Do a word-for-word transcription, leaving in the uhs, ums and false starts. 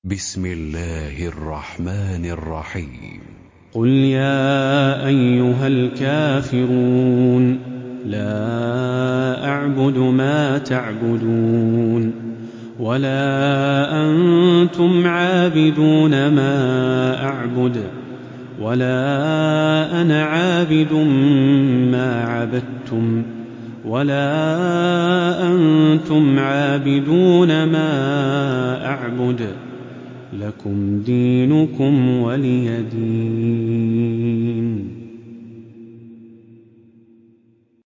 بسم الله الرحمن الرحيم قل يا أيها الكافرون لا أعبد ما تعبدون ولا أنتم عابدون ما أعبد ولا أنا عابد ما عبدتم ولا أنتم عابدون ما أعبد لكم دينكم ولي دين.